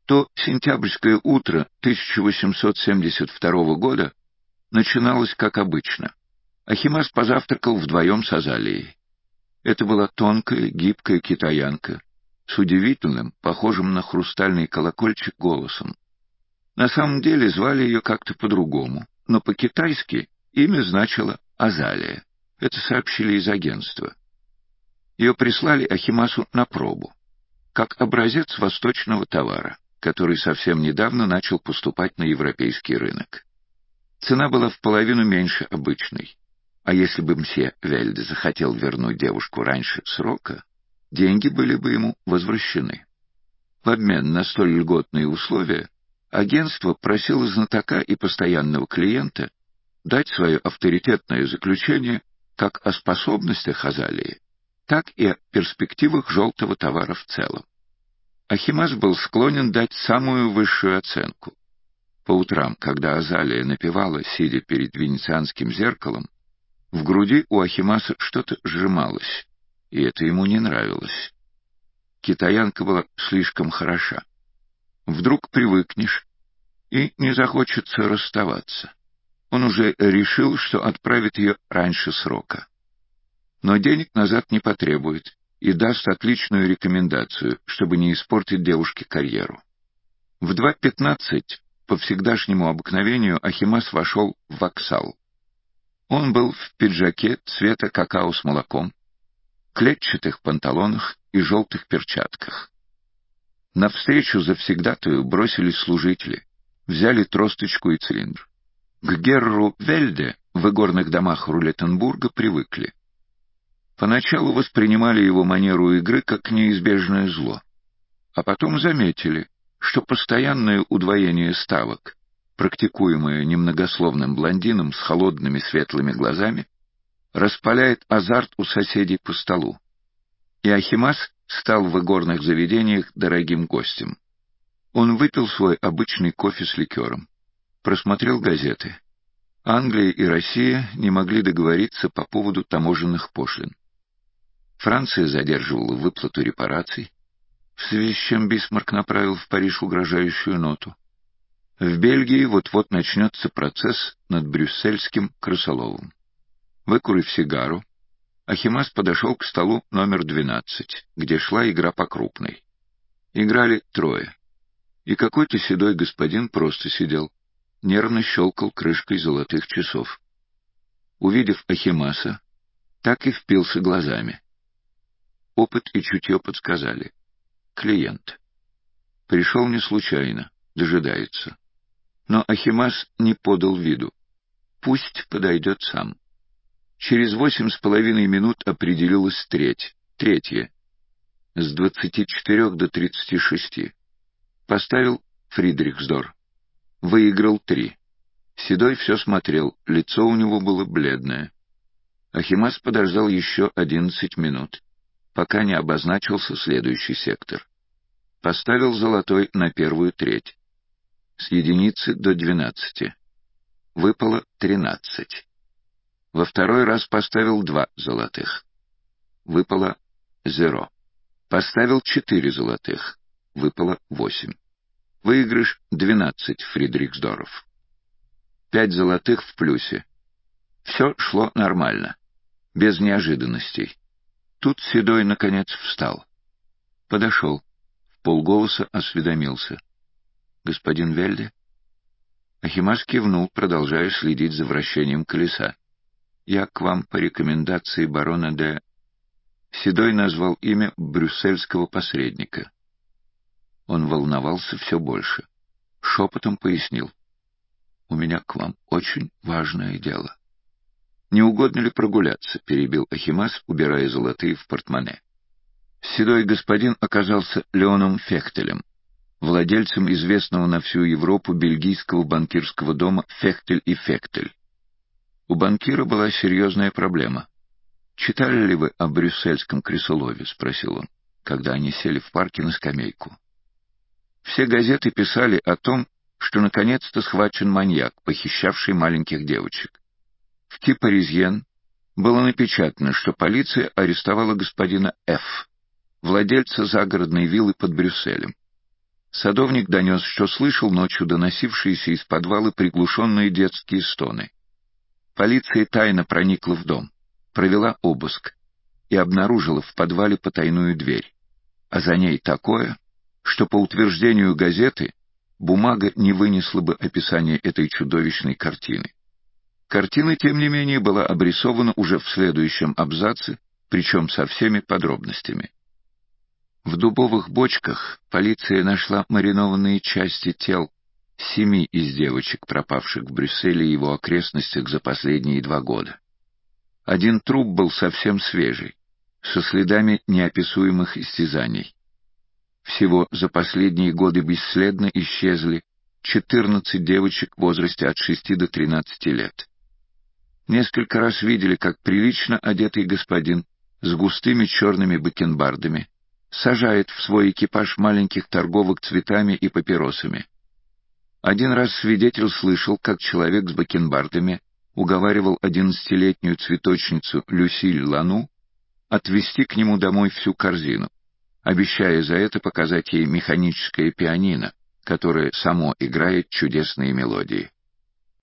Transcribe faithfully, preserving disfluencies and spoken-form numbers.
То сентябрьское утро тысяча восемьсот семьдесят второго года начиналось как обычно. Ахимас позавтракал вдвоем с Азалией. Это была тонкая, гибкая китаянка с удивительным, похожим на хрустальный колокольчик, голосом. На самом деле звали ее как-то по-другому, но по-китайски имя значило Азалия. Это сообщили из агентства. Ее прислали Ахимасу на пробу, как образец восточного товара, который совсем недавно начал поступать на европейский рынок. Цена была в половину меньше обычной, а если бы мсье Вельде захотел вернуть девушку раньше срока, деньги были бы ему возвращены. В обмен на столь льготные условия агентство просило знатока и постоянного клиента дать свое авторитетное заключение как о способностях Азалии, так и о перспективах желтого товара в целом. Ахимас был склонен дать самую высшую оценку. По утрам, когда Азалия напевала, сидя перед венецианским зеркалом, в груди у Ахимаса что-то сжималось, и это ему не нравилось. Китаянка была слишком хороша. Вдруг привыкнешь, и не захочется расставаться. Он уже решил, что отправит ее раньше срока. Но денег назад не потребует и даст отличную рекомендацию, чтобы не испортить девушке карьеру. В два пятнадцать по всегдашнему обыкновению Ахимас вошел в воксал. Он был в пиджаке цвета какао с молоком, клетчатых панталонах и желтых перчатках. Навстречу завсегдатую бросились служители, взяли тросточку и цилиндр. К Герру Вельде в игорных домах Рулеттенбурга привыкли. Поначалу воспринимали его манеру игры как неизбежное зло, а потом заметили, что постоянное удвоение ставок, практикуемое немногословным блондином с холодными светлыми глазами, распаляет азарт у соседей по столу. И Ахимас стал в игорных заведениях дорогим гостем. Он выпил свой обычный кофе с ликером, просмотрел газеты. Англия и Россия не могли договориться по поводу таможенных пошлин. Франция задерживала выплату репараций, в связи с чем Бисмарк направил в Париж угрожающую ноту. В Бельгии вот-вот начнется процесс над брюссельским крысоловом. Выкурив сигару, Ахимас подошел к столу номер двенадцать, где шла игра по крупной. Играли трое, и какой-то седой господин просто сидел, нервно щелкал крышкой золотых часов. Увидев Ахимаса, так и впился глазами. Опыт и чутье подсказали. Клиент. Пришел не случайно, дожидается. Но Ахимас не подал виду. Пусть подойдет сам. Через восемь с половиной минут определилась треть, третья. С двадцати четырех до тридцати шести. Поставил Фридрихсдор. Выиграл три. Седой все смотрел, лицо у него было бледное. Ахимас подождал еще одиннадцать минут, пока не обозначился следующий сектор. Поставил золотой на первую треть. С единицы до двенадцати. Выпало тринадцать. Во второй раз поставил два золотых. Выпало зеро. Поставил четыре золотых. Выпало восемь. Выигрыш двенадцать Фридрихсдоров. Пять золотых в плюсе. Все шло нормально, без неожиданностей. Тут Седой, наконец, встал. Подошел, вполголоса осведомился. «Господин Вельде?» Ахимас кивнул, продолжая следить за вращением колеса. «Я к вам по рекомендации барона де...» Седой назвал имя брюссельского посредника. Он волновался все больше. Шепотом пояснил. «У меня к вам очень важное дело». «Не угодно ли прогуляться?» — перебил Ахимас, убирая золотые в портмоне. Седой господин оказался Леоном Фехтелем, владельцем известного на всю Европу бельгийского банкирского дома «Фехтель и Фехтель». У банкира была серьезная проблема. «Читали ли вы о брюссельском крысолове?» — спросил он, когда они сели в парке на скамейку. Все газеты писали о том, что наконец-то схвачен маньяк, похищавший маленьких девочек. В «Ти Паризьен» было напечатано, что полиция арестовала господина Ф., владельца загородной виллы под Брюсселем. Садовник донес, что слышал ночью доносившиеся из подвала приглушенные детские стоны. Полиция тайно проникла в дом, провела обыск и обнаружила в подвале потайную дверь, а за ней такое, что, по утверждению газеты, бумага не вынесла бы описания этой чудовищной картины. Картина, тем не менее, была обрисована уже в следующем абзаце, причем со всеми подробностями. В дубовых бочках полиция нашла маринованные части тел семи из девочек, пропавших в Брюсселе и его окрестностях за последние два года. Один труп был совсем свежий, со следами неописуемых истязаний. Всего за последние годы бесследно исчезли четырнадцать девочек в возрасте от шести до тринадцати лет. Несколько раз видели, как прилично одетый господин с густыми черными бакенбардами сажает в свой экипаж маленьких торговок цветами и папиросами. Один раз свидетель слышал, как человек с бакенбардами уговаривал одиннадцатилетнюю цветочницу Люсиль Лану отвезти к нему домой всю корзину, обещая за это показать ей механическое пианино, которое само играет чудесные мелодии.